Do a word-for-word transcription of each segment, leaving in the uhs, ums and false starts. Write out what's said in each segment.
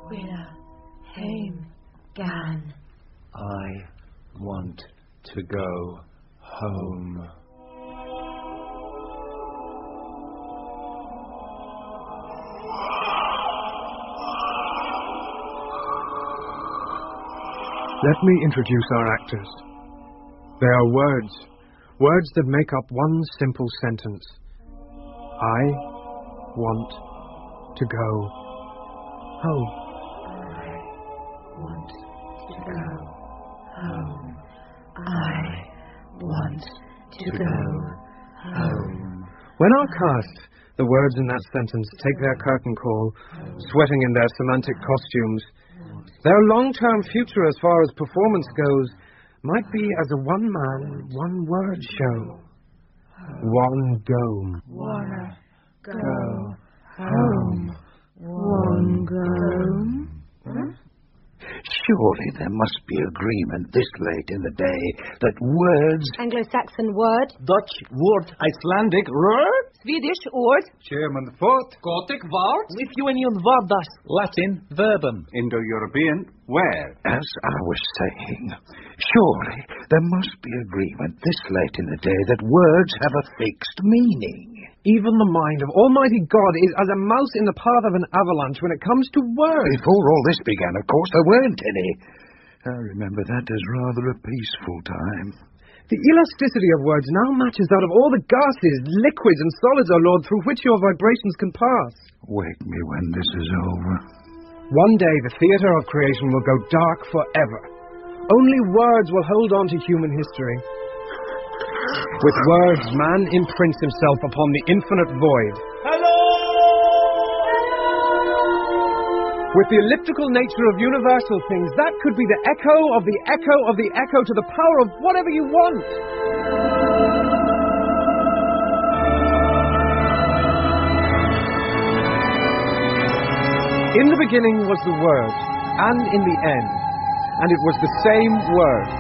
Willa, Haim, Gan. I want to go home. Let me introduce our actors. They are words, words that make up one simple sentence. I want to go home. I want to go home. I want to go home. When our cast, the words in that sentence, take their curtain call, sweating in their semantic costumes, their long-term future as far as performance goes might be as a one-man, one-word show. One go. Wanna go home. One go. Huh? Surely there must be agreement this late in the day that words... Anglo-Saxon word. Dutch word. Icelandic word. Swedish word. German foot. Gothic word. Lithuanian vardas. Latin verbum. Indo-European where? As I was saying, surely there must be agreement this late in the day that words have a fixed meaning. Even the mind of Almighty God is as a mouse in the path of an avalanche when it comes to words. Before all this began, of course, there weren't any. I remember that as rather a peaceful time. The elasticity of words now matches that of all the gases, liquids, and solids, O Lord, through which your vibrations can pass. Wake me when this is over. One day the theatre of creation will go dark forever. Only words will hold on to human history. With words, man imprints himself upon the infinite void. Hello! With the elliptical nature of universal things, that could be the echo of the echo of the echo to the power of whatever you want. In the beginning was the Word, and in the end, and it was the same Word.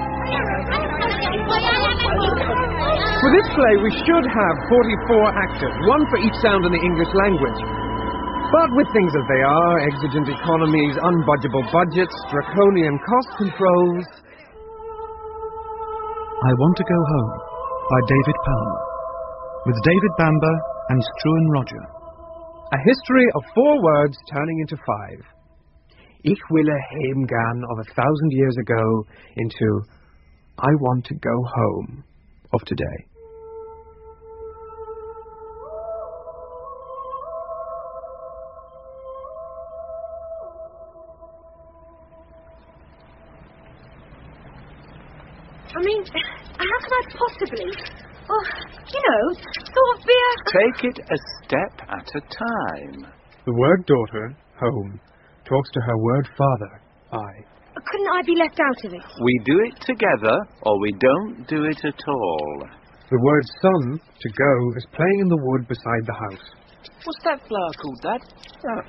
For this play, we should have forty-four actors, one for each sound in the English language. But with things as they are, exigent economies, unbudgeable budgets, draconian cost controls... I Want to Go Home by David Palmer, with David Bamber and Struan Roger. A history of four words turning into five. Ich wille heimgan of a thousand years ago into I want to go home of today. I mean, how can I possibly, oh, you know, sort of be a... Take it a step at a time. The word daughter, home, talks to her word father, I. Couldn't I be left out of it? We do it together, or we don't do it at all. The word son, to go, is playing in the wood beside the house. What's that flower called, Dad? Oh.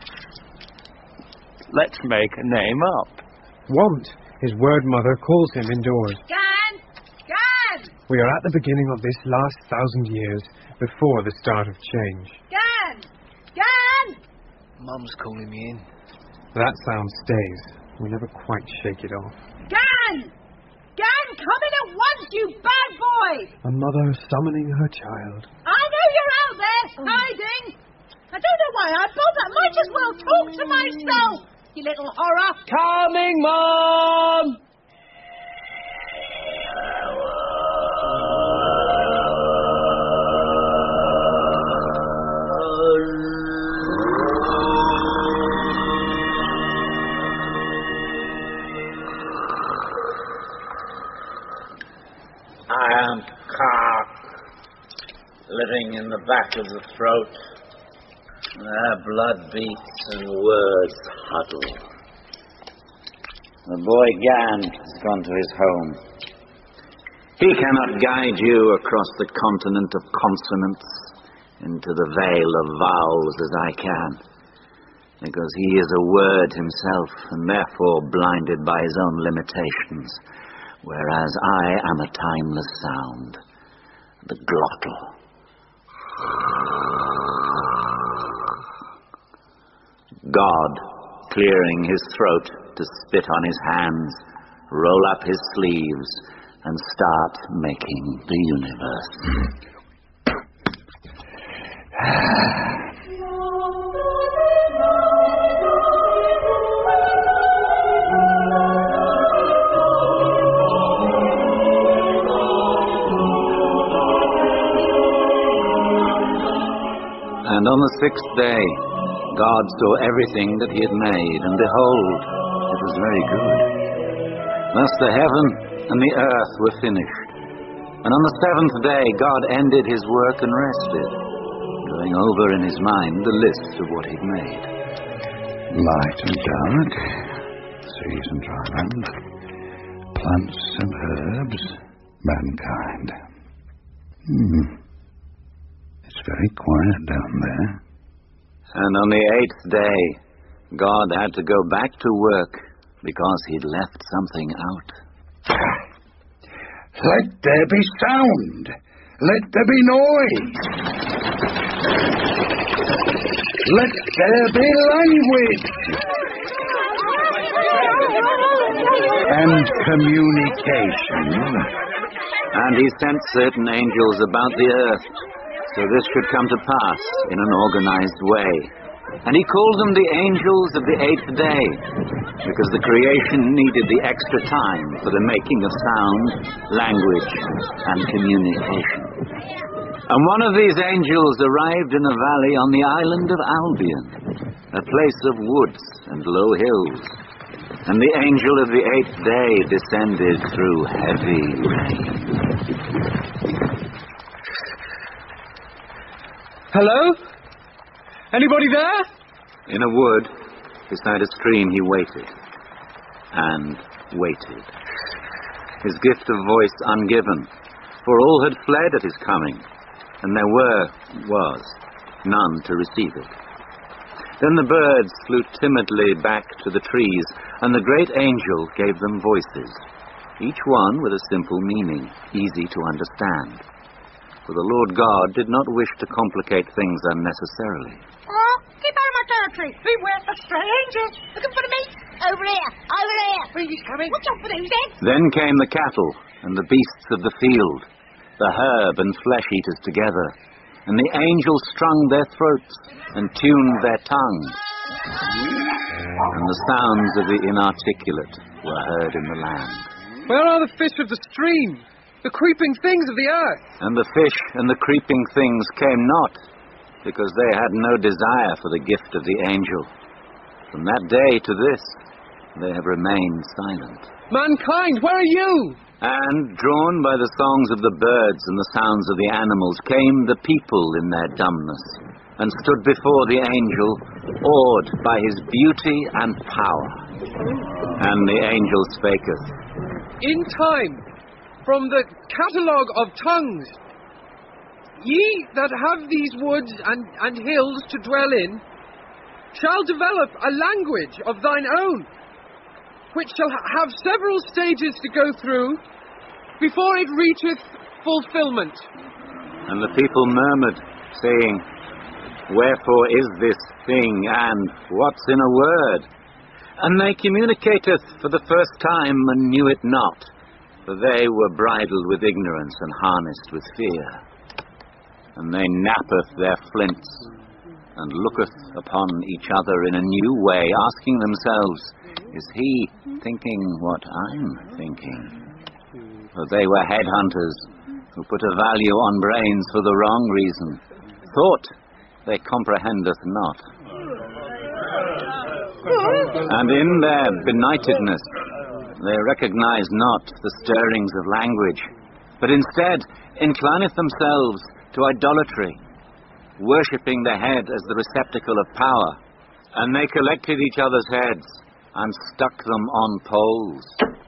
Let's make a name up. Want, his word mother, calls him indoors. Gan! Gan! We are at the beginning of this last thousand years, before the start of change. Gan! Gan! Mum's calling me in. That sound stays. We never quite shake it off. Gan! Gan, come in at once, you bad boy! A mother summoning her child. I know you're out there, hiding! I don't know why I bother. I might as well talk to myself, you little horror. Coming, Mum! Iron cock living in the back of the throat. Their blood beats and words huddle. The boy Gan has gone to his home. He cannot guide you across the continent of consonants into the veil of vowels as I can, because he is a word himself and therefore blinded by his own limitations, whereas I am a timeless sound, the glottal. God clearing his throat to spit on his hands, roll up his sleeves, and start making the universe. And on the sixth day, God saw everything that he had made, and behold, it was very good. Thus the heaven and the earth were finished. And on the seventh day, God ended his work and rested, going over in his mind the list of what he'd made. Light and dark, seas and dry land, plants and herbs, mankind. Hmm. It's very quiet down there. And on the eighth day, God had to go back to work because he'd left something out. Let there be sound. Let there be noise. Let there be language. And communication. And he sent certain angels about the earth, so this should come to pass in an organized way. And he called them the angels of the eighth day, because the creation needed the extra time for the making of sound, language, and communication. And one of these angels arrived in a valley on the island of Albion, a place of woods and low hills. And the angel of the eighth day descended through heavy rain. Hello? Anybody there? In a wood, beside a stream, he waited. And waited. His gift of voice ungiven, for all had fled at his coming, and there were, was, none to receive it. Then the birds flew timidly back to the trees, and the great angel gave them voices, each one with a simple meaning, easy to understand. For the Lord God did not wish to complicate things unnecessarily. Oh, keep out of my territory. Beware of strangers. Looking for me. Over here. Over here. Breezy's coming. Watch out for those then. Then came the cattle and the beasts of the field, the herb and flesh eaters together, and the angels strung their throats and tuned their tongues. And the sounds of the inarticulate were heard in the land. Where are the fish of the stream? The creeping things of the earth? And the fish and the creeping things came not, because they had no desire for the gift of the angel. From that day to this, they have remained silent. Mankind, where are you? And, drawn by the songs of the birds and the sounds of the animals, came the people in their dumbness, and stood before the angel, awed by his beauty and power. And the angel spaketh. In time, from the catalogue of tongues, ye that have these woods and, and hills to dwell in, shall develop a language of thine own, which shall ha- have several stages to go through before it reacheth fulfillment. And the people murmured, saying, Wherefore is this thing, and what's in a word? And they communicateth for the first time, and knew it not, for they were bridled with ignorance and harnessed with fear. And they knappeth their flints, and looketh upon each other in a new way, asking themselves, Is he thinking what I'm thinking? For they were headhunters, who put a value on brains for the wrong reason, thought they comprehendeth not. And in their benightedness, they recognize not the stirrings of language, but instead inclineth themselves to idolatry, worshipping the head as the receptacle of power. And they collected each other's heads and stuck them on poles.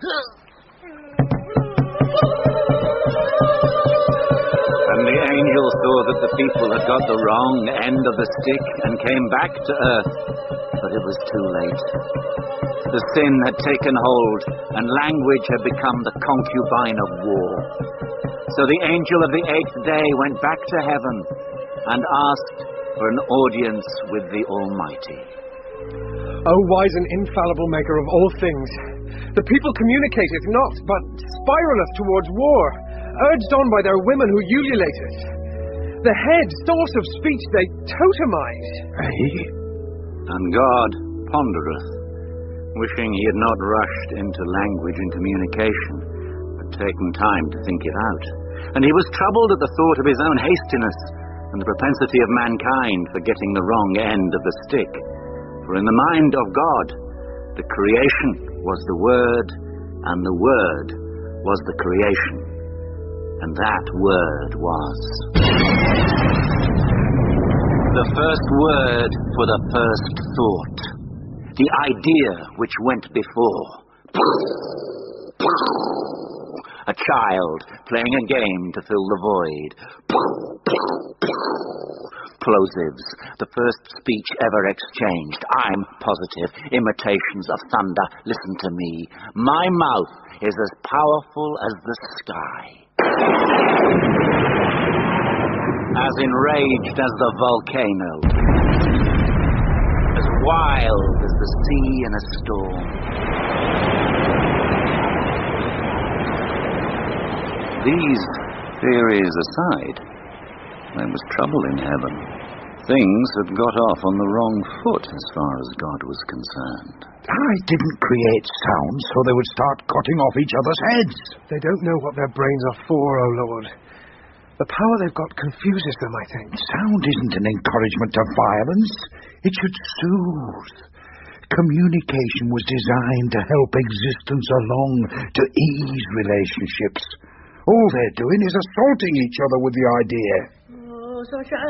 And the angel saw that the people had got the wrong end of the stick and came back to earth, but it was too late. The sin had taken hold, and language had become the concubine of war. So the angel of the eighth day went back to heaven and asked for an audience with the Almighty. O wise and infallible maker of all things, the people communicateth not, but spiraleth towards war, urged on by their women who ululated. The head, source of speech, they totemize. Eh? And God pondereth, wishing he had not rushed into language and communication, but taken time to think it out. And he was troubled at the thought of his own hastiness, and the propensity of mankind for getting the wrong end of the stick. For in the mind of God, the creation was the Word, and the Word was the creation. And that Word was the first word for the first thought, the idea which went before. A child playing a game to fill the void. Plosives, the first speech ever exchanged. I'm positive. Imitations of thunder. Listen to me. My mouth is as powerful as the sky. As enraged as the volcano. As wild as the sea in a storm. These theories aside, there was trouble in heaven. Things had got off on the wrong foot as far as God was concerned. I didn't create sounds so they would start cutting off each other's heads. They don't know what their brains are for, O Lord. The power they've got confuses them, I think. Sound isn't an encouragement to violence. It should soothe. Communication was designed to help existence along, to ease relationships. All they're doing is assaulting each other with the idea. What's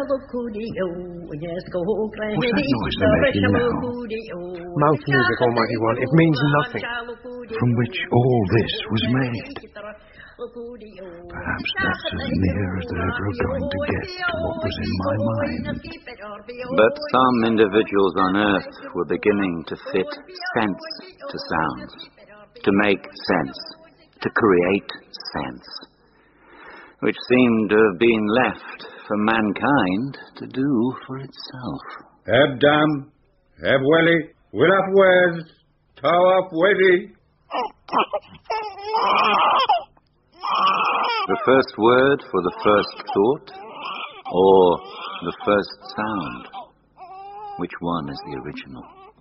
that noise they're making now? Mouth music, Almighty One. It means nothing. From which all this was made. Perhaps that's as near as they're ever going to get to what was in my mind. But some individuals on earth were beginning to fit sense to sounds, to make sense, to create sense, which seemed to have been left for mankind to do for itself. Abdam, Abweli, Willafwez, Tawaf Wedi. The first word for the first thought, or the first sound? Which one is the original?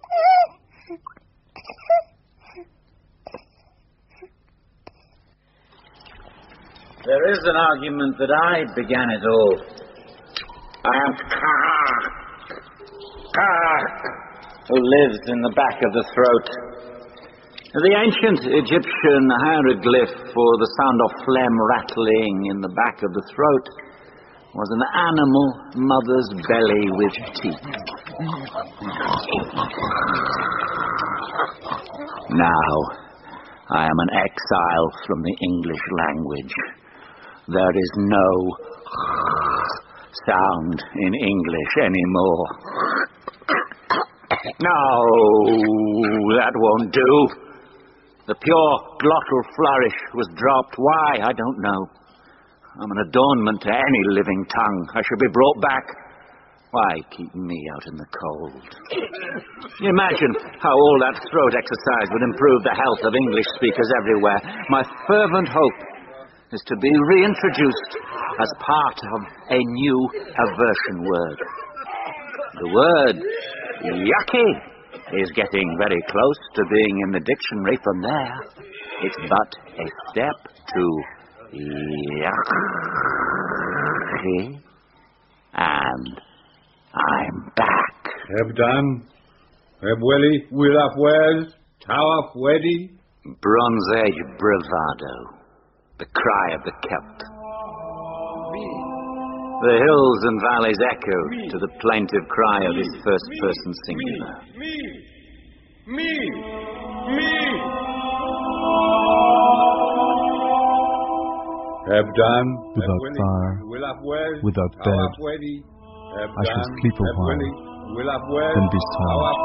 There is an argument that I began it all. I am Ka, Ka, who lives in the back of the throat. The ancient Egyptian hieroglyph for the sound of phlegm rattling in the back of the throat was an animal mother's belly with teeth. Now, I am an exile from the English language. There is no sound in English anymore. No, that won't do. The pure glottal flourish was dropped. Why? I don't know. I'm an adornment to any living tongue. I should be brought back. Why keep me out in the cold? Imagine how all that throat exercise would improve the health of English speakers everywhere. My fervent hope is to be reintroduced as part of a new aversion word. The word yucky is getting very close to being in the dictionary. From there, it's but a step to yucky, and I'm back. Abdam, Abweli, Willafwez, Tawaf Wedi. Bronze Age bravado, the cry of the Celt. The hills and valleys echoed to the plaintive cry of his first-person singular. Me, me, me. Abdam, Without fire, without bed, I shall sleep a while, then be silent.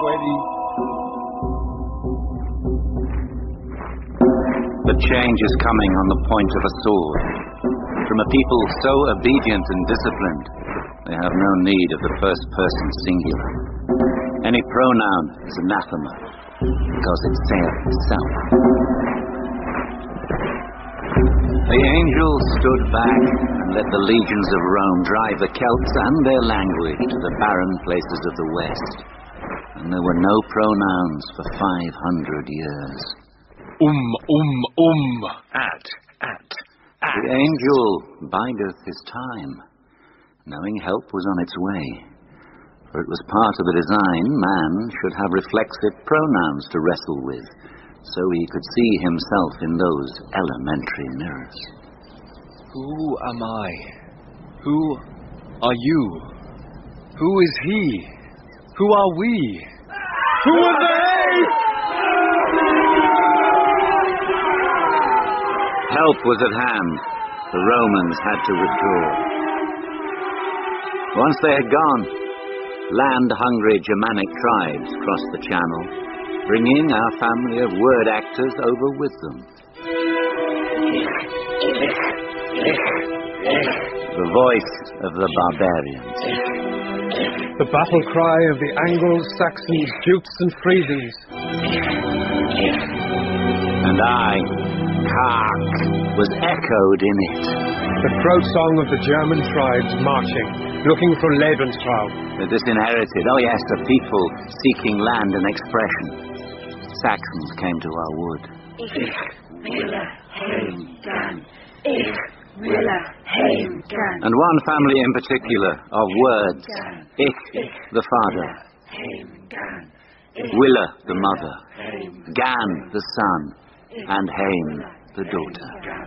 The change is coming on the point of a sword. From a people so obedient and disciplined, they have no need of the first-person singular. Any pronoun is anathema, because it saith itself. The angel stood back and let the legions of Rome drive the Celts and their language to the barren places of the west. And there were no pronouns for five hundred years. Um, um, um. At, at, at. The angel bideth his time, knowing help was on its way. For it was part of the design man should have reflexive pronouns to wrestle with, so he could see himself in those elementary mirrors. Who am I? Who are you? Who is he? Who are we? Who are they? Help was at hand. The Romans had to withdraw. Once they had gone, land-hungry Germanic tribes crossed the Channel, bringing our family of word actors over with them. The voice of the barbarians. The battle cry of the Angles, Saxons, Jutes and Frisians. And I, Kark, was echoed in it. The throat song of the German tribes marching, looking for Lebensraum. The disinherited, oh yes, a people seeking land and expression. Saxons came to our wood. Ich will heim gehen. Ich will heim gehen. And one family in particular, of words. Ich, the father. Willa, the mother. Gan, the son. And Haim, the daughter.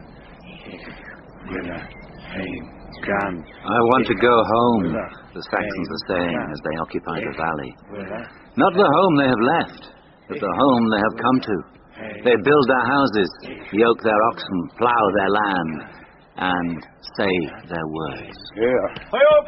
I want to go home, the Saxons are saying as they occupy the valley. Not the home they have left, but the home they have come to. They build their houses, yoke their oxen, plough their land, and say their words. Yeah.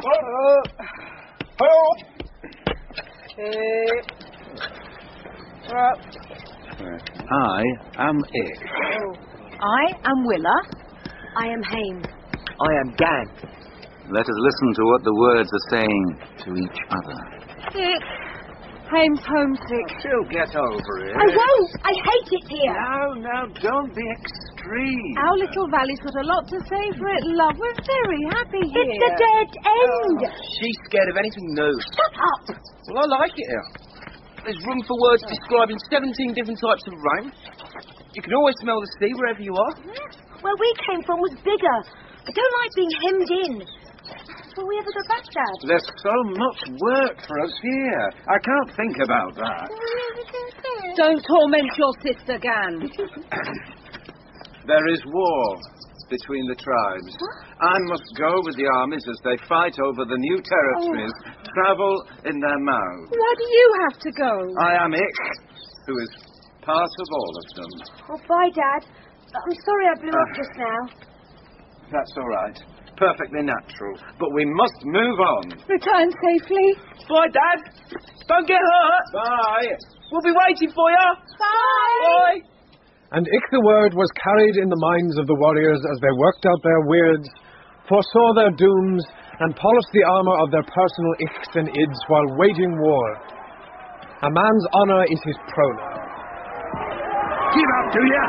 I am Ich. I am Willa. I am Haim. I am Gan. Let us listen to what the words are saying to each other. Ich. Haim's homesick. She'll get over it. I won't. I hate it here. No, no, don't be extreme. Our little valley's got a lot to say for it, love. We're very happy here. It's a dead end. Oh, she's scared of anything new. Shut up. Well, I like it here. There's room for words describing seventeen different types of rain. You can always smell the sea wherever you are. Where we came from was bigger. I don't like being hemmed in. Will we ever go back, Dad? There's so much work for us here. I can't think about that. Don't torment your sister, Gan. There is war between the tribes. I must go with the armies as they fight over the new territories, oh. travel in their mouths. Why do you have to go? I am Ich, who is part of all of them. Oh, bye, Dad. I'm sorry I blew uh, up just now. That's all right. Perfectly natural. But we must move on. Return safely. Bye, Dad. Don't get hurt. Bye. We'll be waiting for you. Bye. Bye. And Ich the word was carried in the minds of the warriors as they worked out their weirds, foresaw their dooms, and polished the armour of their personal ichs and ids while waging war. A man's honour is his pronoun. Give up, do ya?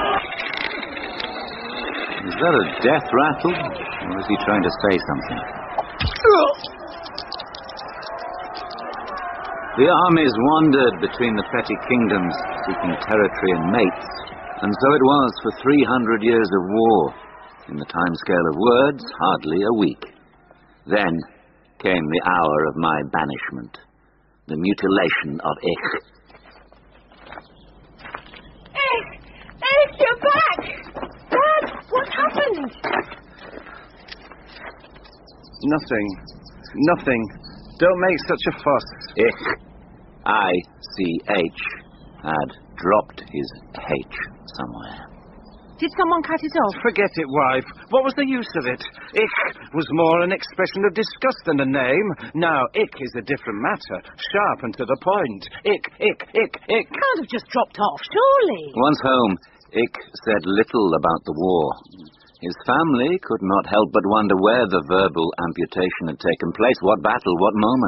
Is that a death rattle? Or is he trying to say something? The armies wandered between the petty kingdoms, seeking territory and mates, and so it was for three hundred years of war. In the timescale of words, hardly a week. Then came the hour of my banishment, the mutilation of Ich. Ich! Ich, you're back! Dad, what happened? Nothing. Nothing. Don't make such a fuss. Ich, I C H, had dropped his H somewhere. Did someone cut it off? Forget it, wife. What was the use of it? Ich was more an expression of disgust than a name. Now, ich is a different matter. Sharp and to the point. Ich, ich, ich, ich. Can't have just dropped off, surely. Once home, Ich said little about the war. His family could not help but wonder where the verbal amputation had taken place, what battle, what moment.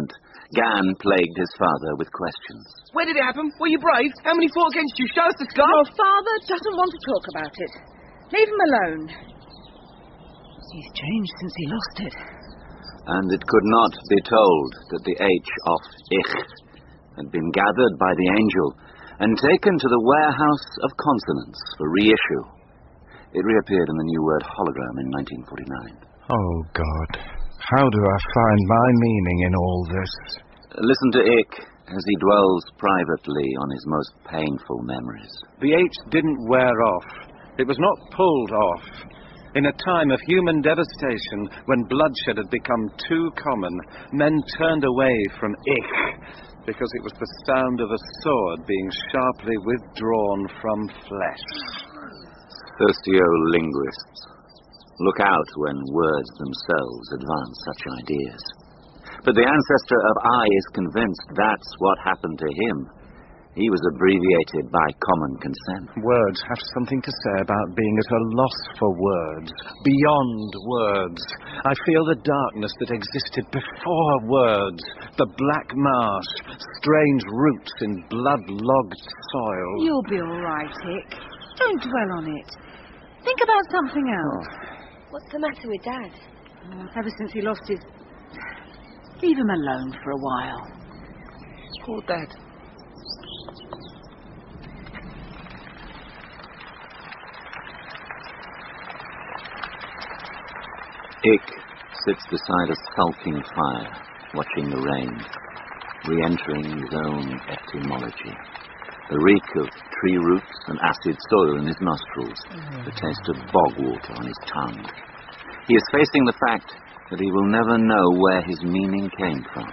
Gan plagued his father with questions. Where did it happen? Were you brave? How many fought against you? Show us the scar. Your father doesn't want to talk about it. Leave him alone. He's changed since he lost it. And it could not be told that the H of Ich had been gathered by the angel and taken to the warehouse of consonants for reissue. It reappeared in the new word hologram in nineteen forty-nine. Oh, God. How do I find my meaning in all this? Listen to Ich as he dwells privately on his most painful memories. The H didn't wear off. It was not pulled off. In a time of human devastation, when bloodshed had become too common, men turned away from Ich because it was the sound of a sword being sharply withdrawn from flesh. Sociolinguists. Look out when words themselves advance such ideas. But the ancestor of I is convinced that's what happened to him. He was abbreviated by common consent. Words have something to say about being at a loss for words, beyond words. I feel the darkness that existed before words, the black marsh, strange roots in blood-logged soil. You'll be all right, Ich. Don't dwell on it. Think about something else. Oh. What's the matter with Dad? Oh, ever since he lost his... Leave him alone for a while. Poor Dad. Ich sits beside a sulking fire, watching the rain, re-entering his own etymology. The reek of tree roots and acid soil in his nostrils, the taste of bog water on his tongue. He is facing the fact that he will never know where his meaning came from.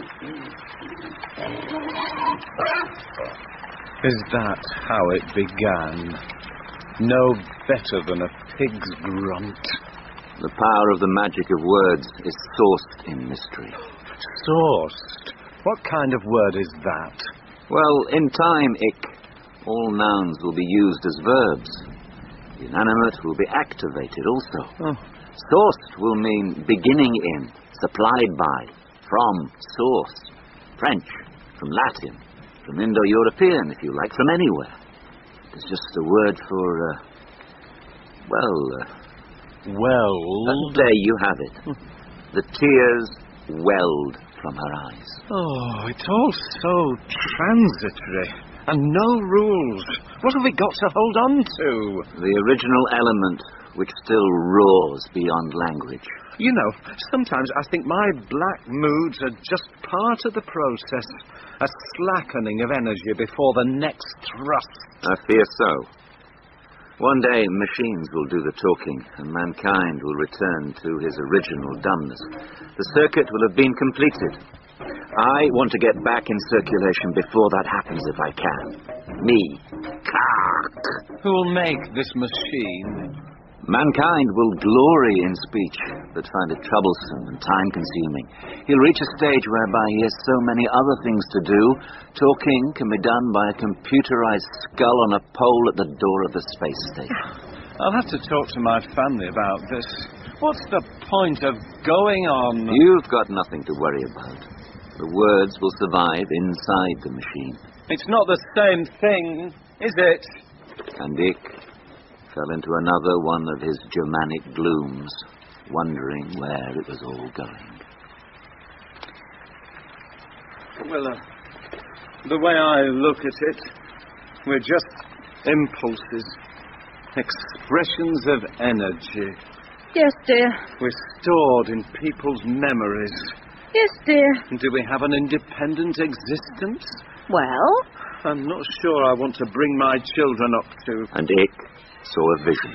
Is that how it began? No better than a pig's grunt. The power of the magic of words is sourced in mystery. Sourced? What kind of word is that? Well, in time, Ich, all nouns will be used as verbs. The inanimate will be activated also. Oh. Sourced will mean beginning in, supplied by, from, source. French, from Latin, from Indo-European, if you like, from anywhere. It's just a word for, uh, well... Uh, Welled? Uh, there you have it. The tears welled from her eyes. Oh, it's all so transitory. And no rules. What have we got to hold on to? The original element which still roars beyond language. You know, sometimes I think my black moods are just part of the process. A slackening of energy before the next thrust. I fear so. One day, machines will do the talking, and mankind will return to his original dumbness. The circuit will have been completed. I want to get back in circulation before that happens if I can. Me. Kark. Who'll make this machine? Mankind will glory in speech, but find it troublesome and time-consuming. He'll reach a stage whereby he has so many other things to do, talking can be done by a computerized skull on a pole at the door of the space station. I'll have to talk to my family about this. What's the point of going on? You've got nothing to worry about. The words will survive inside the machine. It's not the same thing, is it? And Ich fell into another one of his Germanic glooms, wondering where it was all going. Well, uh, the way I look at it, we're just impulses, expressions of energy. Yes, dear. We're stored in people's memories. Yes, dear. Do we have an independent existence? Well? I'm not sure I want to bring my children up to... And Ich saw a vision.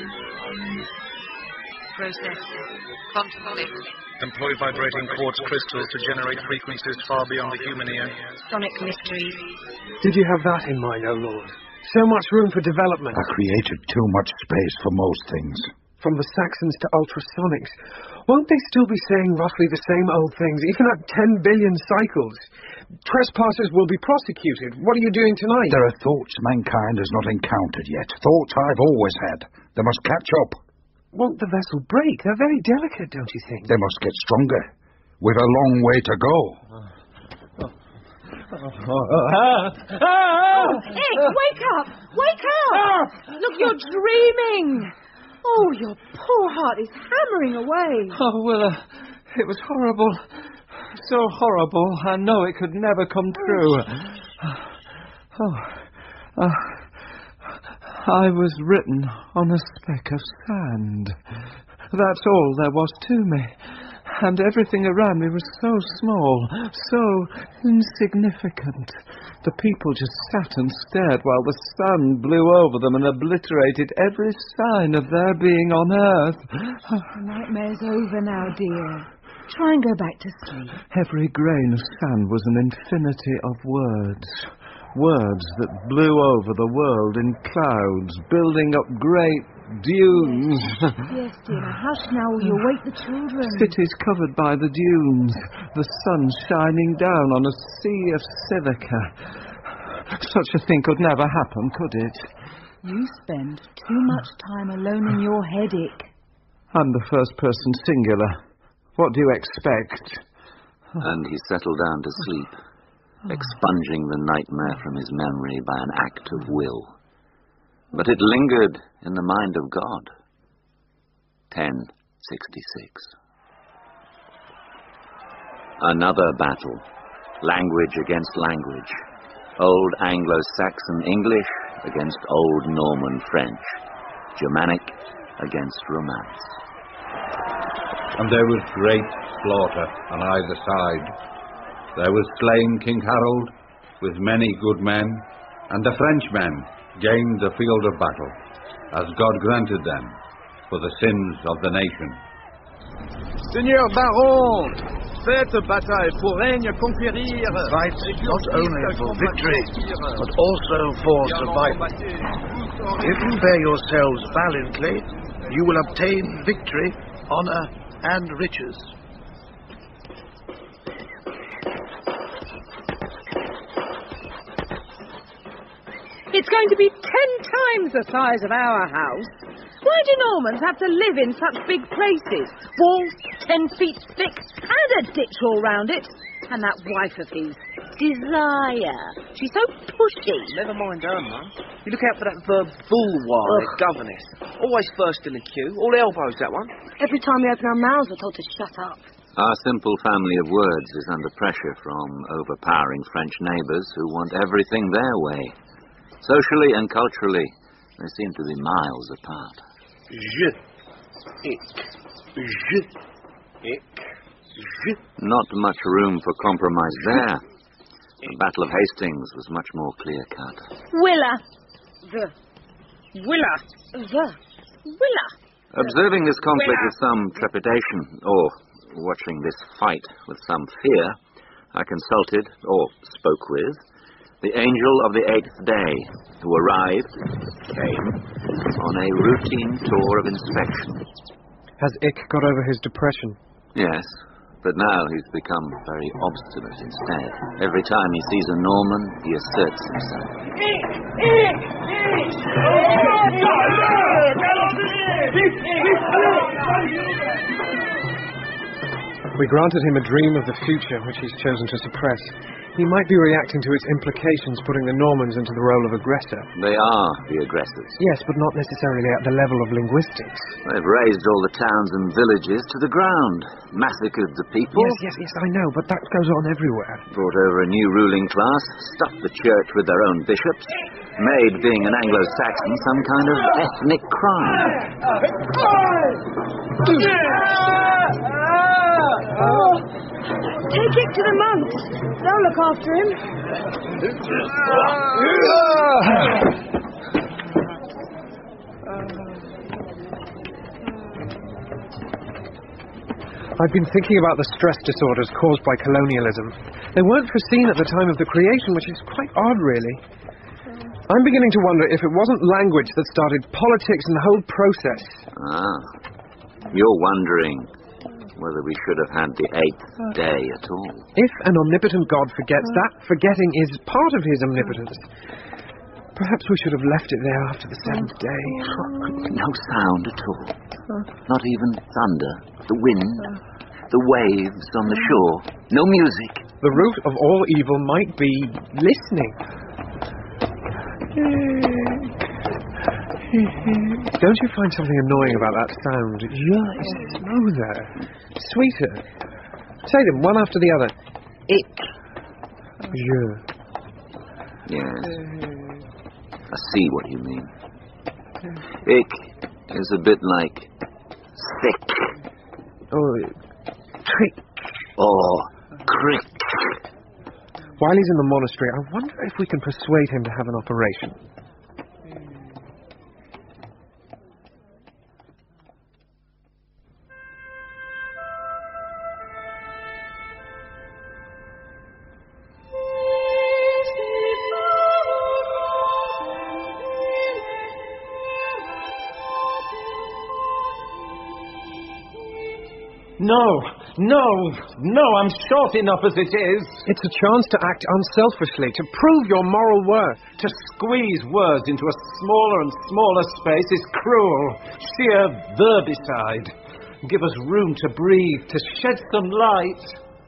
Process. Quantum leap. Employ vibrating quartz crystals to generate frequencies far beyond the human ear. Sonic mysteries. Did you have that in mind, O Lord? So much room for development. I created too much space for most things. From the Saxons to ultrasonics. Won't they still be saying roughly the same old things, even at ten billion cycles? Trespassers will be prosecuted. What are you doing tonight? There are thoughts mankind has not encountered yet. Thoughts I've always had. They must catch up. Won't the vessel break? They're very delicate, don't you think? They must get stronger. We've a long way to go. Oh, Ick, wake up! Wake up! Look, you're dreaming! Oh, your poor heart is hammering away. Oh, Willa, it was horrible. So horrible, I know it could never come true. Oh, uh, I was written on a speck of sand. That's all there was to me. And everything around me was so small, so insignificant. The people just sat and stared while the sun blew over them and obliterated every sign of their being on earth. The nightmare's over now, dear. Try and go back to sleep. Every grain of sand was an infinity of words. Words that blew over the world in clouds, building up great dunes. Yes, dear. Now hush now or you'll wake the children. Cities covered by the dunes, the sun shining down on a sea of silica. Such a thing could never happen, could it? You spend too much time alone in your headache. I'm the first person singular. What do you expect? And he settled down to sleep, expunging the nightmare from his memory by an act of will. But it lingered in the mind of God. ten sixty-six. Another battle. Language against language. Old Anglo-Saxon English against Old Norman French. Germanic against Romance. And there was great slaughter on either side. There was slain King Harold with many good men, and the Frenchmen gained the field of battle, as God granted them, for the sins of the nation. Seigneur Baron, cette bataille pour règne conquérir. Fight not only for victory, but also for survival. If you bear yourselves valiantly, you will obtain victory, honor, and riches. It's going to be ten times the size of our house. Why do Normans have to live in such big places? Walls ten feet thick and a ditch all round it. And that wife of his, Desire. She's so pushy. Never mind her, Mum. You look out for that verb bulwar, governess. Always first in the queue. All elbows, that one. Every time we open our mouths, we're told to shut up. Our simple family of words is under pressure from overpowering French neighbours who want everything their way. Socially and culturally, they seem to be miles apart. Je. Ik. Je. Ik. Je. Not much room for compromise there. The Battle of Hastings was much more clear-cut. Willa. The. Willa. The. Willa. Observing this conflict with some trepidation, or watching this fight with some fear, I consulted, or spoke with, the angel of the eighth day, who arrived, came, on a routine tour of inspection. Has Ick got over his depression? Yes, but now he's become very obstinate instead. Every time he sees a Norman, he asserts himself. We granted him a dream of the future, which he's chosen to suppress. He might be reacting to its implications, putting the Normans into the role of aggressor. They are the aggressors. Yes, but not necessarily at the level of linguistics. They've razed all the towns and villages to the ground, massacred the people. Yes, yes, yes, I know, but that goes on everywhere. Brought over a new ruling class, stuffed the church with their own bishops, made being an Anglo-Saxon some kind of ethnic crime. Oh, take it to the monks. They'll look after him. I've been thinking about the stress disorders caused by colonialism. They weren't foreseen at the time of the creation, which is quite odd, really. I'm beginning to wonder if it wasn't language that started politics and the whole process. Ah, you're wondering whether we should have had the eighth day at all. If an omnipotent God forgets, that forgetting is part of his omnipotence. Perhaps we should have left it there after the seventh day. No sound at all. Not even thunder, the wind, the waves on the shore. No music. The root of all evil might be listening. Don't you find something annoying about that sound? Yeah, it's smoother, sweeter. Say them one after the other. Ick. Yeah. Yes. I see what you mean. Ick is a bit like sick. Oh, trick. Or crick. While he's in the monastery, I wonder if we can persuade him to have an operation. No, no, no, I'm short enough as it is. It's a chance to act unselfishly, to prove your moral worth. To squeeze words into a smaller and smaller space is cruel, sheer verbicide. Give us room to breathe, to shed some light.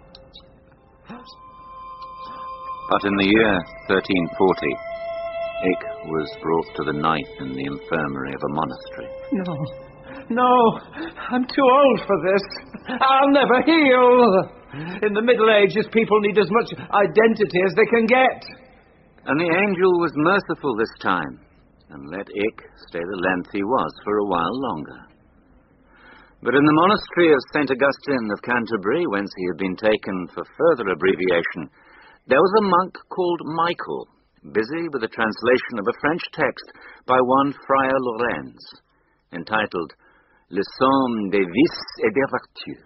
But in the year thirteen forty, Ick was brought to the knife in the infirmary of a monastery. No. No, I'm too old for this. I'll never heal. In the Middle Ages, people need as much identity as they can get. And the angel was merciful this time, and let Ick stay the length he was for a while longer. But in the monastery of Saint Augustine of Canterbury, whence he had been taken for further abbreviation, there was a monk called Michael, busy with the translation of a French text by one Friar Lorenz, entitled Le Somme des Vices et des Vertus.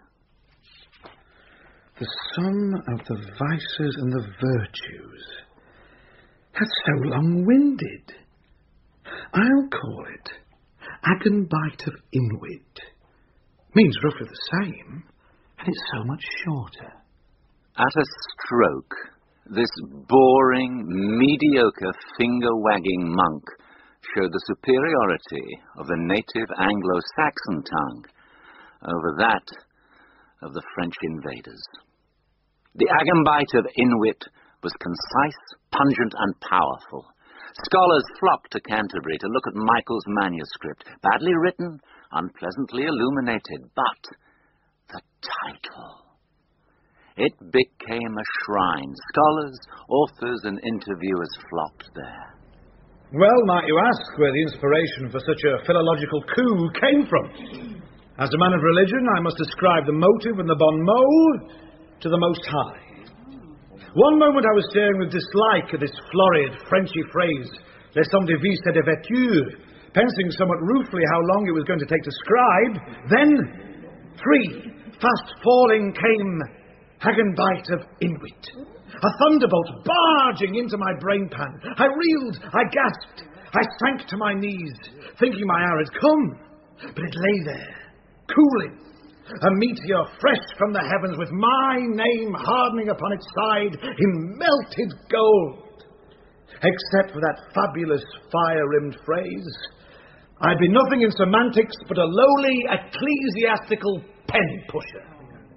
The sum of the vices and the virtues. That's so long-winded. I'll call it Agenbite of Inwit. Means roughly the same, and it's so much shorter. At a stroke, this boring, mediocre, finger-wagging monk showed the superiority of the native Anglo-Saxon tongue over that of the French invaders. The Agenbite of Inwit was concise, pungent, and powerful. Scholars flocked to Canterbury to look at Michael's manuscript, badly written, unpleasantly illuminated, but the title. It became a shrine. Scholars, authors, and interviewers flocked there. Well, might you ask where the inspiration for such a philological coup came from? As a man of religion, I must ascribe the motive and the bon mot to the Most High. One moment I was staring with dislike at this florid, Frenchy phrase, Les sommes des vices et des vertus, pensing somewhat ruefully how long it was going to take to scribe. Then, three, fast falling came Agenbite of Inwit. A thunderbolt barging into my brain pan. I reeled, I gasped, I sank to my knees, thinking my hour had come. But it lay there, cooling, a meteor fresh from the heavens with my name hardening upon its side in melted gold. Except for that fabulous fire-rimmed phrase, I'd be nothing in semantics but a lowly ecclesiastical pen-pusher.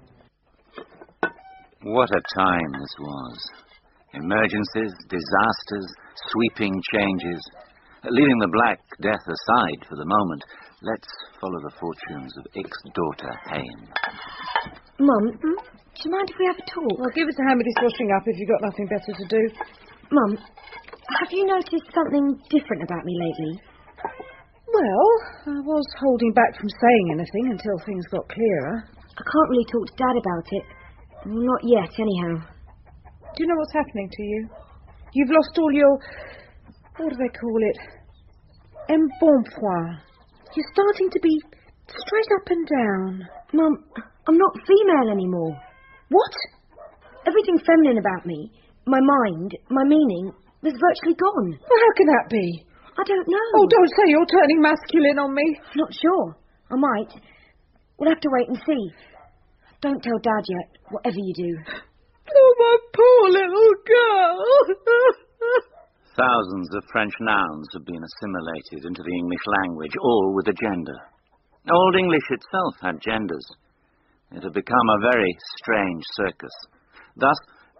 What a time this was. Emergencies, disasters, sweeping changes. Leaving the Black Death aside for the moment, let's follow the fortunes of Ick's daughter, Haim. Mum, hmm? do you mind if we have a talk? Well, give it to Hamidy's washing up if you've got nothing better to do. Mum, have you noticed something different about me lately? Well, I was holding back from saying anything until things got clearer. I can't really talk to Dad about it. Well, not yet, anyhow. Do you know what's happening to you? You've lost all your... what do they call it? Embonpoint. You're starting to be straight up and down. Mum, I'm not female anymore. What? Everything feminine about me, my mind, my meaning, was virtually gone. Well, how can that be? I don't know. Oh, don't say you're turning masculine on me. Not sure. I might. We'll have to wait and see. Don't tell Dad yet, whatever you do. Oh, my poor little girl. Thousands of French nouns have been assimilated into the English language, all with a gender. Old English itself had genders. It had become a very strange circus. Thus,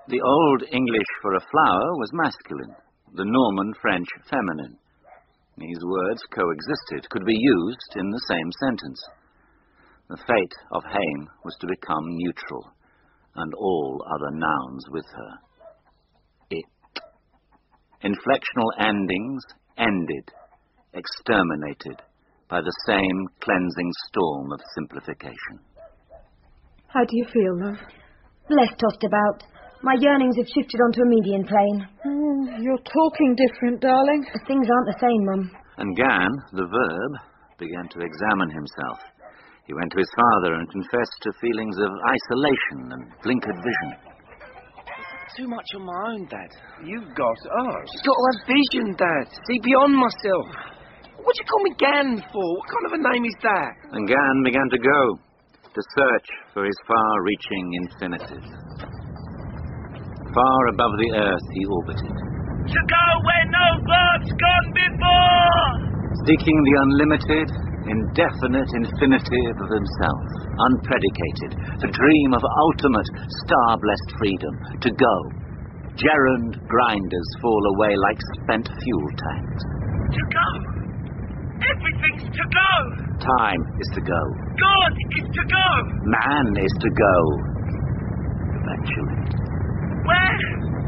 The Old English for a flower was masculine, the Norman French feminine. These words coexisted, could be used in the same sentence. The fate of Hame was to become neutral, and all other nouns with her. It. Inflectional endings ended, exterminated by the same cleansing storm of simplification. How do you feel, love? Less tossed about. My yearnings have shifted onto a median plane. Oh, you're talking different, darling. Things aren't the same, Mum. And Gan, the verb, began to examine himself. He went to his father and confessed to feelings of isolation and blinkered vision. Too much on my own, Dad. You've got us. You've got to have vision, Dad. See beyond myself. What do you call me Gan for? What kind of a name is that? And Gan began to go, to search for his far-reaching infinitive. Far above the earth he orbited. To go where no bird's gone before! Seeking the unlimited, indefinite infinitive of himself, unpredicated, the dream of ultimate, star-blessed freedom, to go. Gerund grinders fall away like spent fuel tanks. To go! Everything's to go! Time is to go. God is to go! Man is to go. Eventually. Where?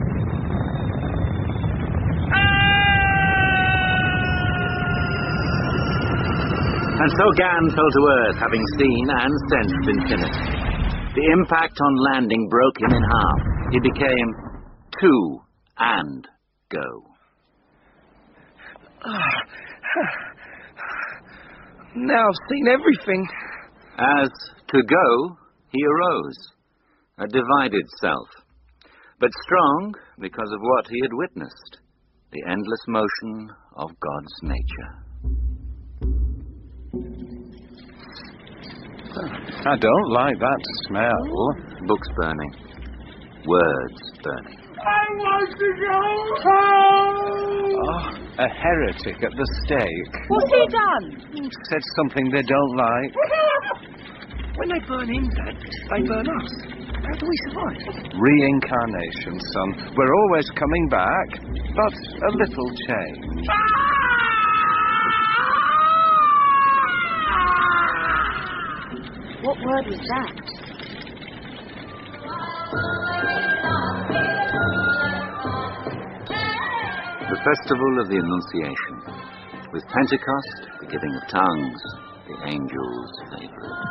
And so Gan fell to earth, having seen and sensed infinity. The impact on landing broke him in half. He became to and go. Now I've seen everything. As to go, he arose, a divided self, but strong because of what he had witnessed, the endless motion of God's nature. I don't like that smell. Books burning. Words burning. I want to go home! Oh, a heretic at the stake. What's he done? Said something they don't like. When they burn him, Dad, they burn us. How do we survive? Reincarnation, son. We're always coming back, but a little change. What word was that? The festival of the Annunciation, with Pentecost, the giving of tongues, the angels' favourite.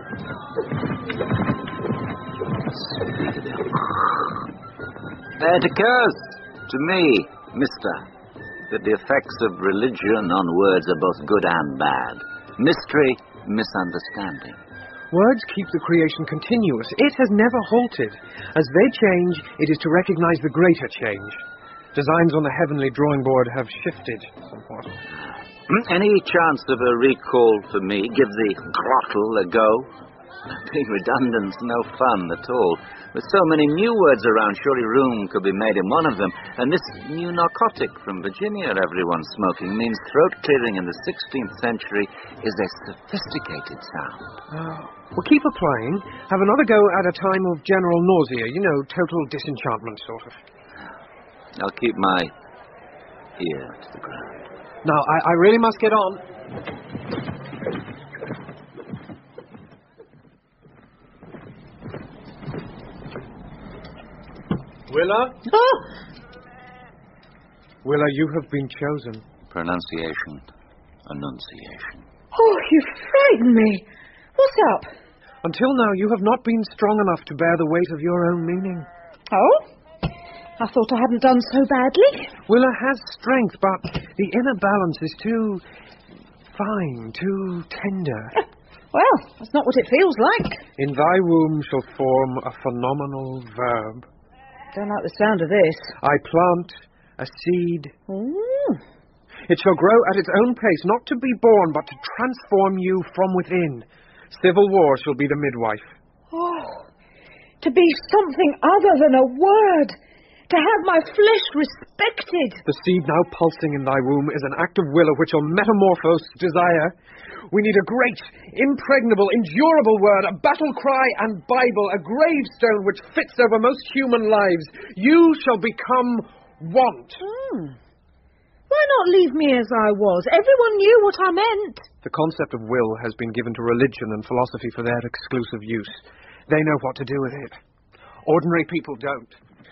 It occurs to me, mister, that the effects of religion on words are both good and bad. Mystery, misunderstanding. Words keep the creation continuous. It has never halted. As they change, it is to recognize the greater change. Designs on the heavenly drawing board have shifted somewhat. Any chance of a recall for me? Give the glottal a go? Being redundant's no fun at all. With so many new words around, surely room could be made in one of them. And this new narcotic from Virginia everyone's smoking means throat clearing in the sixteenth century is a sophisticated sound. Oh. Well, keep applying. Have another go at a time of general nausea. You know, total disenchantment, sort of. I'll keep my ear to the ground. Now, I, I really must get on. Willa? Oh! Willa, you have been chosen. Pronunciation. Annunciation. Oh, you frightened me. What's up? Until now, you have not been strong enough to bear the weight of your own meaning. Oh? I thought I hadn't done so badly. Willa has strength, but the inner balance is too fine, too tender. Well, that's not what it feels like. In thy womb shall form a phenomenal verb. Don't like the sound of this. I plant a seed. Ooh. It shall grow at its own pace, not to be born, but to transform you from within. Civil war shall be the midwife. Oh, to be something other than a word. to have my flesh respected. The seed now pulsing in thy womb is an act of will of which shall metamorphose desire. We need a great, impregnable, endurable word, a battle cry and Bible, a gravestone which fits over most human lives. You shall become want. Hmm. Why not leave me as I was? Everyone knew what I meant. The concept of will has been given to religion and philosophy for their exclusive use. They know what to do with it. Ordinary people don't.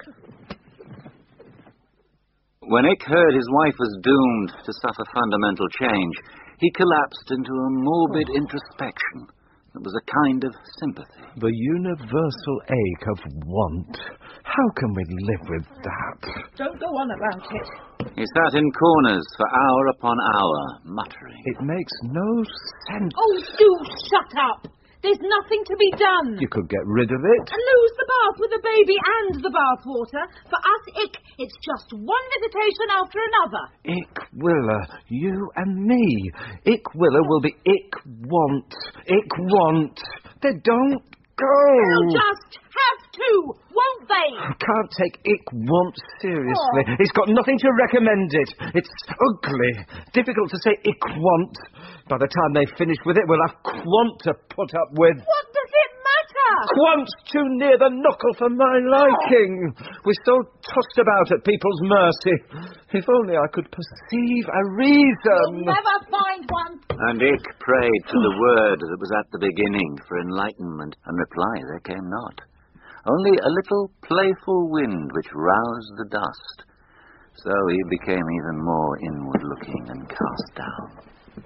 When Ick heard his wife was doomed to suffer fundamental change, he collapsed into a morbid introspection that was a kind of sympathy. The universal ache of want. How can we live with that? Don't go on about it. He sat in corners for hour upon hour, muttering. It makes no sense. Oh, do shut up! There's nothing to be done. You could get rid of it. And lose the bath with the baby and the bathwater. For us, Ick, it's just one visitation after another. Ick Willer, you and me. Ick Willer will be Ick Want. Ick Want. They don't go. They'll just have to, won't they? I can't take Ick Want seriously. Oh. It's got nothing to recommend it. It's ugly. Difficult to say Ick Want. By the time they finish with it, we'll have Quant to put up with. What does it matter? Quant's too near the knuckle for my liking. Oh. We're so tossed about at people's mercy. If only I could perceive a reason. You'll never find one. And Ick prayed to the word that was at the beginning for enlightenment, and reply there came not. Only a little playful wind which roused the dust. So he became even more inward-looking and cast down.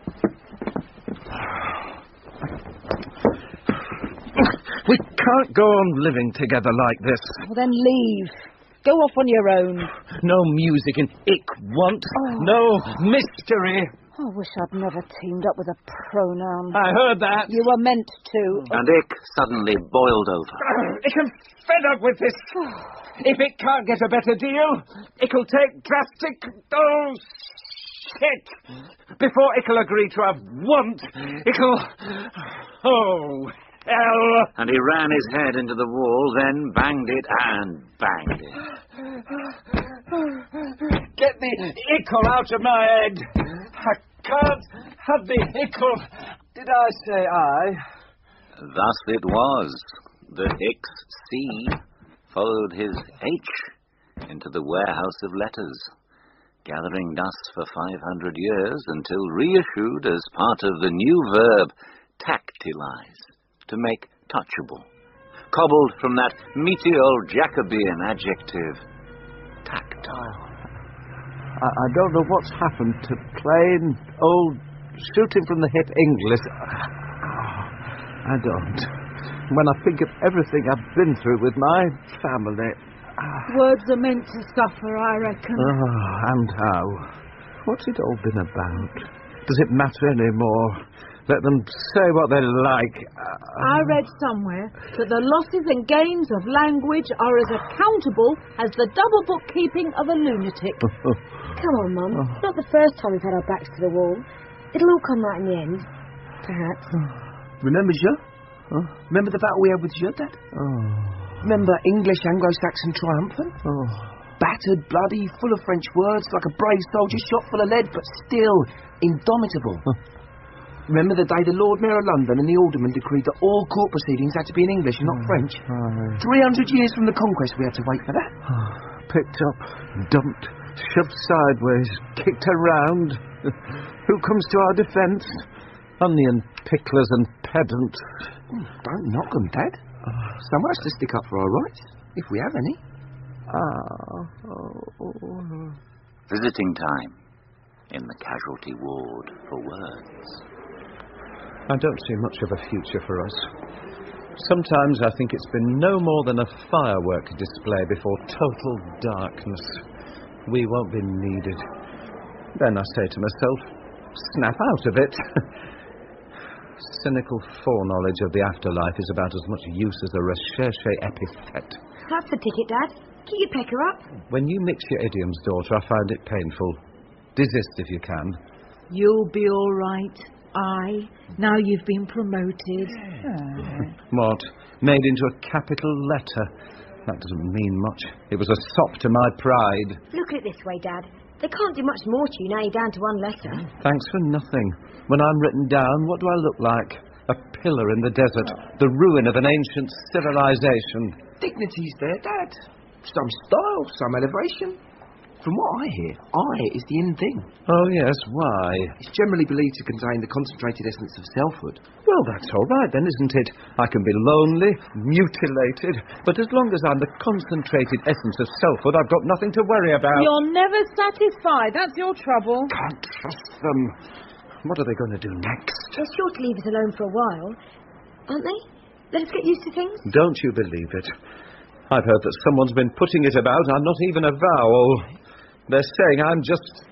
We can't go on living together like this. Well, then leave. Go off on your own. No music in Ick Want. Oh. No mystery. I wish I'd never teamed up with a pronoun. I heard that. You were meant to. And Ick suddenly boiled over. I'm fed up with this. If it can't get a better deal, it'll take drastic... Oh, shit. Before it'll agree to have want, it'll... Oh, hell. And he ran his head into the wall, then banged it and banged it. Get the ickle out of my head. I can't have the ickle. Did I say I? Thus it was that Ick's C followed his H into the warehouse of letters, gathering dust for five hundred years until reissued as part of the new verb tactilize, to make touchable, cobbled from that meaty old Jacobean adjective, tactile. I, I don't know what's happened to plain, old, shooting from the hip English. I don't. When I think of everything I've been through with my family... Words are meant to suffer, I reckon. Oh, and how? What's it all been about? Does it matter anymore? Let them say what they like. I read somewhere that the losses and gains of language are as accountable as the double bookkeeping of a lunatic. Come on, Mum. Oh. It's not the first time we've had our backs to the wall. It'll all come right in the end. Perhaps. Remember Jeux? Huh? Remember the battle we had with Jeux, Dad? Oh. Remember English Anglo-Saxon triumphant? Oh. Battered, bloody, full of French words, like a brave soldier shot full of lead, but still indomitable. Huh. Remember the day the Lord Mayor of London and the Alderman decreed that all court proceedings had to be in English and not oh. French? Three hundred years from the conquest we had to wait for that. Oh. Picked up, dumped, shoved sideways, kicked around. Who comes to our defence? Onion picklers and pedants. Oh, don't knock them, Dad. Oh. Someone has to stick up for our rights, if we have any. Ah. Oh. Visiting time in the casualty ward for words. I don't see much of a future for us. Sometimes I think it's been no more than a firework display before total darkness. We won't be needed. Then I say to myself, snap out of it. Cynical foreknowledge of the afterlife is about as much use as a recherche epithet. That's the ticket, Dad. Keep your pecker up. When you mix your idioms, daughter, I find it painful. Desist if you can. You'll be all right. I, now you've been promoted. What? Made into a capital letter. That doesn't mean much. It was a sop to my pride. Look at it this way, Dad. They can't do much more to you now you're down to one letter. Thanks for nothing. When I'm written down, what do I look like? A pillar in the desert, the ruin of an ancient civilization. Dignity's there, Dad. Some style, some elevation. From what I hear, I is the in thing. Oh, yes, why? It's generally believed to contain the concentrated essence of selfhood. Well, that's all right then, isn't it? I can be lonely, mutilated, but as long as I'm the concentrated essence of selfhood, I've got nothing to worry about. You're never satisfied. That's your trouble. Can't trust them. What are they going to do next? They're sure to leave us alone for a while, aren't they? Let us get used to things. Don't you believe it? I've heard that someone's been putting it about. I'm not even a vowel. They're saying I'm just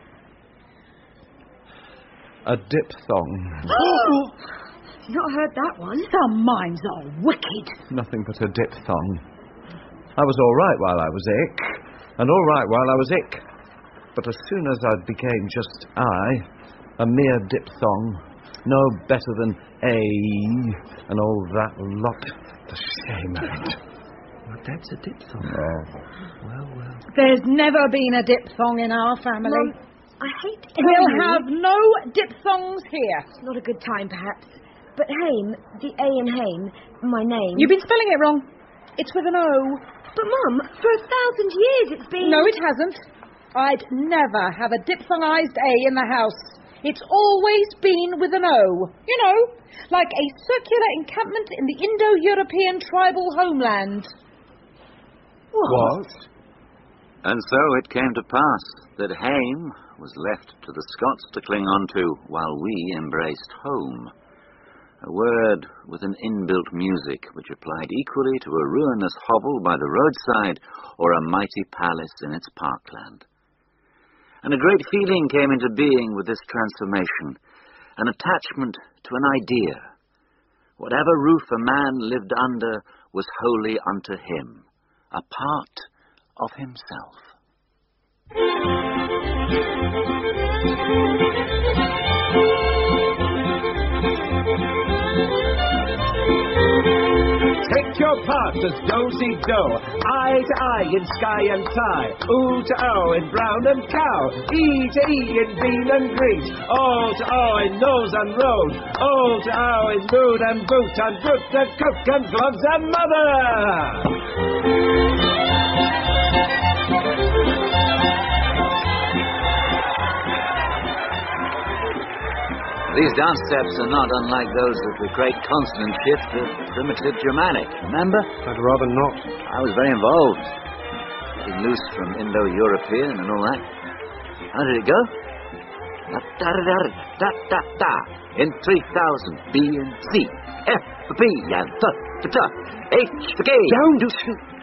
a diphthong. Not heard that one. Some minds are wicked. Nothing but a diphthong. I was all right while I was ick, and all right while I was ick. But as soon as I became just I, a mere diphthong, no better than a, and all that lot, the shame of it. My dad's a diphthong. Oh. Well, well. There's never been a diphthong in our family. Mum, I hate to We'll you. have no diphthongs here. It's not a good time, perhaps. But Haim, the A in Haim, my name... You've been spelling it wrong. It's with an O. But, Mum, for a thousand years it's been... No, it hasn't. I'd never have a diphthongized A in the house. It's always been with an O. You know, like a circular encampment in the Indo-European tribal homeland. What? And so it came to pass that Haim was left to the Scots to cling on to while we embraced home. A word with an inbuilt music which applied equally to a ruinous hovel by the roadside or a mighty palace in its parkland. And a great feeling came into being with this transformation, an attachment to an idea. Whatever roof a man lived under was wholly unto him, a part of himself. Take your part as do-see-do, eye to eye in sky and tie, ooh to oh in brown and cow, e to e in bean and green, o to o in nose and road, o to o in mood and boot and brook and cook and gloves and mother. These dance steps are not unlike those of the great consonant shift of primitive Germanic, remember? I'd rather not. I was very involved. Getting loose from Indo-European and all that. How did it go? Da-da-da-da-da-da-da. In three thousand, B and C, F for P and T for T, H for K. Don't do...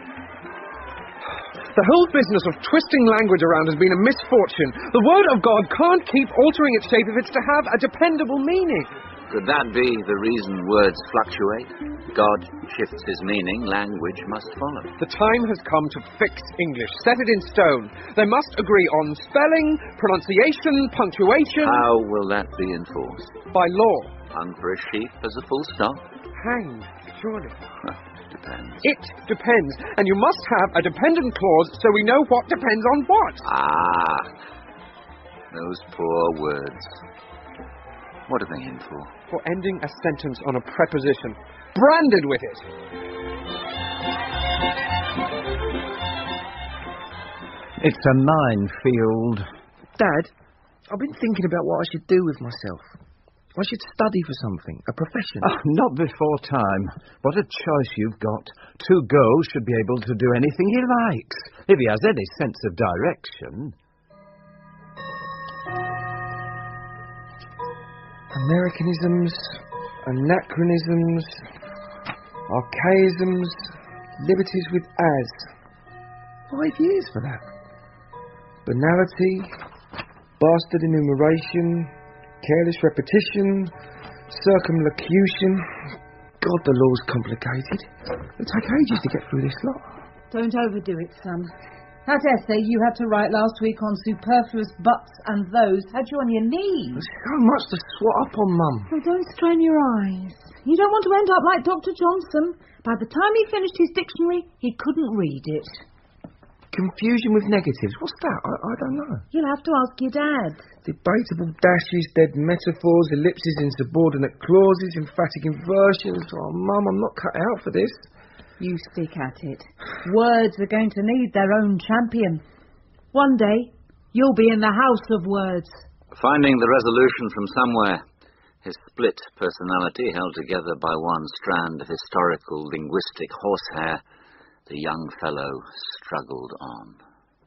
The whole business of twisting language around has been a misfortune. The Word of God can't keep altering its shape if it's to have a dependable meaning. Could that be the reason words fluctuate? God shifts his meaning, language must follow. The time has come to fix English, set it in stone. They must agree on spelling, pronunciation, punctuation. How will that be enforced? By law. Hung for a sheep as a full stop? Hanged, surely. Depends. It depends. And you must have a dependent clause so we know what depends on what. Ah, those poor words. What are they in for? For ending a sentence on a preposition. Branded with it. It's a minefield. Dad, I've been thinking about what I should do with myself. I should study for something, a profession. Oh, not before time. What a choice you've got. To go should be able to do anything he likes, if he has any sense of direction. Americanisms, anachronisms, archaisms, liberties with as. Five years for that. Banality, bastard enumeration, careless repetition, circumlocution. God, the law's complicated. It'll take ages to get through this lot. Don't overdo it, son. That essay you had to write last week on superfluous buts and those had you on your knees. There's so much to swat up on, Mum. Well, don't strain your eyes. You don't want to end up like Doctor Johnson. By the time he finished his dictionary, he couldn't read it. Confusion with negatives. What's that? I, I don't know. You'll have to ask your dad. Debatable dashes, dead metaphors, ellipses in subordinate clauses, emphatic inversions. Oh, Mum, I'm not cut out for this. You stick at it. Words are going to need their own champion. One day, you'll be in the house of words. Finding the resolution from somewhere, his split personality held together by one strand of historical linguistic horsehair, the young fellow struggled on.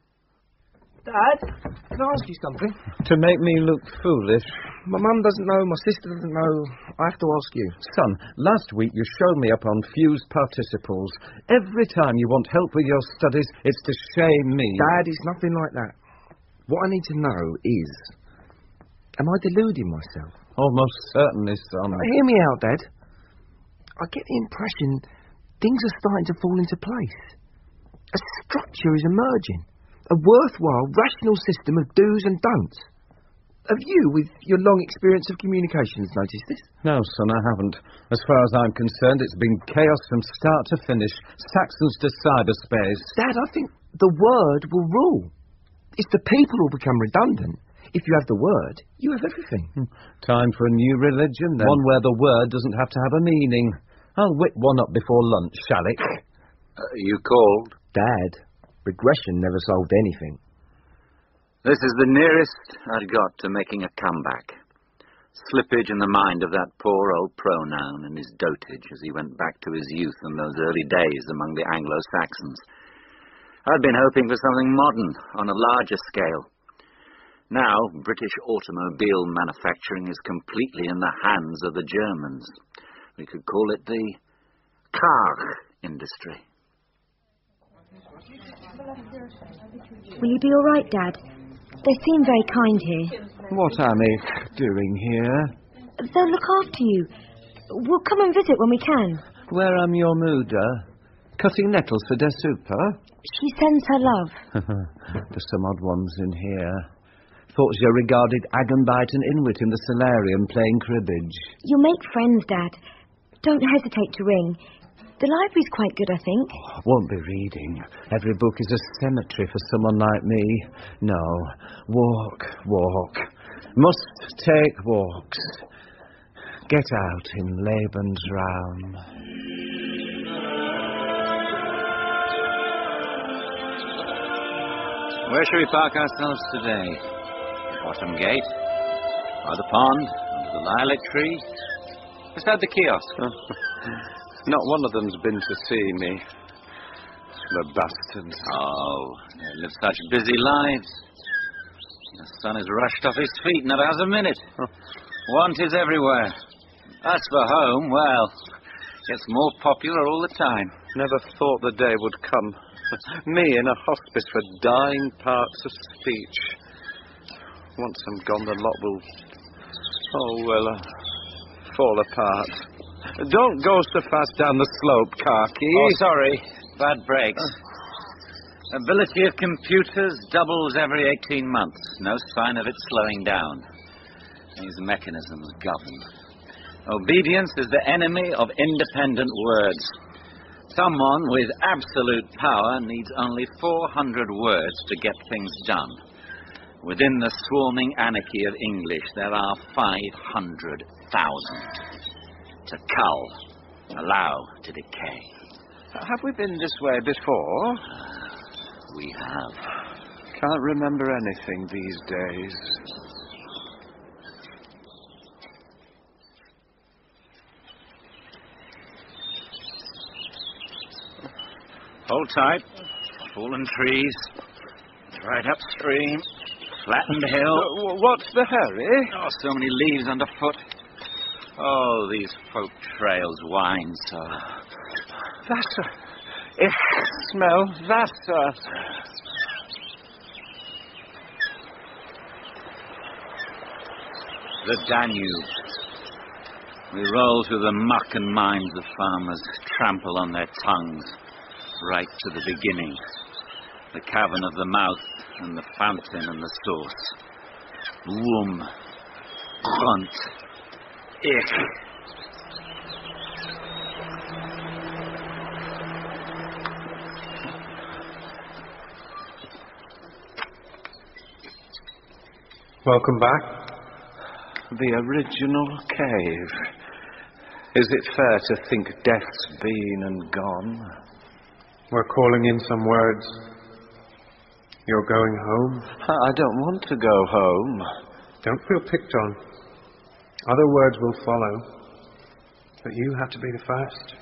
Dad, can I ask you something? To make me look foolish? My mum doesn't know, my sister doesn't know. I have to ask you. Son, last week you showed me up on fused participles. Every time you want help with your studies, it's to shame me. Dad, it's nothing like that. What I need to know is, am I deluding myself? Almost certainly, son. Now, hear me out, Dad. I get the impression things are starting to fall into place. A structure is emerging. A worthwhile, rational system of do's and don'ts. Have you, with your long experience of communications, noticed this? No, son, I haven't. As far as I'm concerned, it's been chaos from start to finish. Saxons to cyberspace. Dad, I think the word will rule. It's the people who become redundant. If you have the word, you have everything. Time for a new religion, then. One where the word doesn't have to have a meaning. I'll whip one up before lunch, shall it? Uh, you called? Dad, regression never solved anything. This is the nearest I'd got to making a comeback. Slippage in the mind of that poor old pronoun and his dotage as he went back to his youth and those early days among the Anglo-Saxons. I'd been hoping for something modern, on a larger scale. Now, British automobile manufacturing is completely in the hands of the Germans. We could call it the car industry. Will you be all right, Dad? They seem very kind here. What am I doing here? They'll look after you. We'll come and visit when we can. Where am your Muda? Cutting nettles for their super? She sends her love. There's some odd ones in here. Thought you regarded Agenbite and Inwit in the solarium playing cribbage. You'll make friends, Dad. Don't hesitate to ring. The library's quite good, I think. Oh, won't be reading. Every book is a cemetery for someone like me. No. Walk, walk. Must take walks. Get out in Laban's realm. Where shall we park ourselves today? Bottom gate? By the pond? Under the lilac tree? Beside the kiosk? Not one of them's been to see me. The bastards. Oh, they live such busy lives. The sun is rushed off his feet, never has a minute. Want is everywhere. As for home, well, gets more popular all the time. Never thought the day would come. Me in a hospice for dying parts of speech. Once I'm gone, the lot will... Oh, well, uh, fall apart. Don't go so fast down the slope, Khaki. Oh, sorry. Bad brakes. Uh. Ability of computers doubles every eighteen months. No sign of it slowing down. These mechanisms govern. Obedience is the enemy of independent words. Someone with absolute power needs only four hundred words to get things done. Within the swarming anarchy of English, there are five hundred thousand. To cull, allow to decay. Have we been this way before? We have. Can't remember anything these days. Hold tight. Fallen trees. Right upstream. Flattened hill. Uh, what's the hurry? Oh, so many leaves underfoot. Oh, these folk trails wind so. Wasser. Ich smell Wasser. The Danube. We roll through the muck and minds of farmers, trample on their tongues, right to the beginning. The cavern of the mouth and the fountain and the source. Womb. Grunt. Ich. Welcome back. The original cave. Is it fair to think death's been and gone? We're calling in some words. You're going home? I don't want to go home. Don't feel picked on. Other words will follow. But you have to be the first.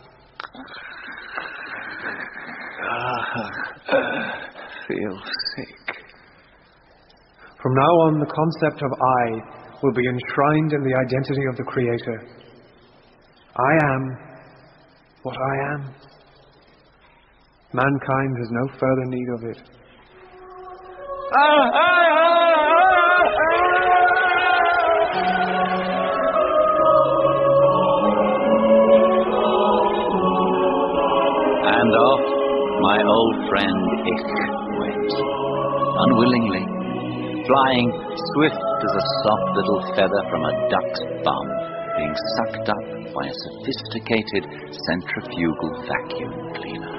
Ah, feel sick. From now on, the concept of I will be enshrined in the identity of the Creator. I am what I am. Mankind has no further need of it. And off my old friend Ich went, unwillingly, flying swift as a soft little feather from a duck's bum, being sucked up by a sophisticated centrifugal vacuum cleaner.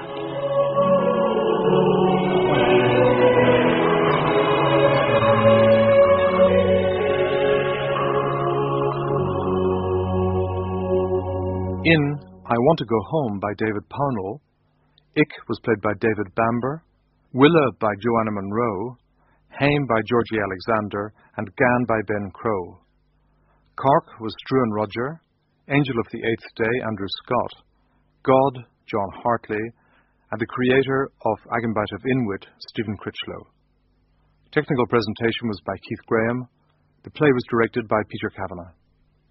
In I Want to Go Home by David Pownall, Ich was played by David Bamber, Willa by Joanna Monroe, Haim by Georgie Alexander, and Gan by Ben Crow. Cork was Struan Roger, Angel of the Eighth Day, Andrew Scott, God, John Hartley, and the creator of Agenbite of Inwit, Stephen Critchlow. Technical presentation was by Keith Graham. The play was directed by Peter Kavanagh.